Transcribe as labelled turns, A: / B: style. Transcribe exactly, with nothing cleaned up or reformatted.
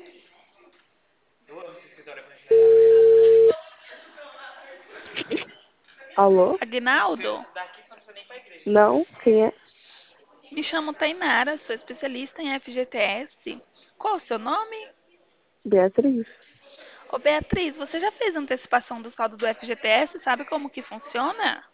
A: Alô?
B: Aguinaldo?
A: Não? Quem é?
B: Me chamo Tainara, sou especialista em F G T S. Qual o seu nome?
A: Beatriz.
B: Ô Beatriz, você já fez antecipação do saldo do F G T S? Sabe como que funciona?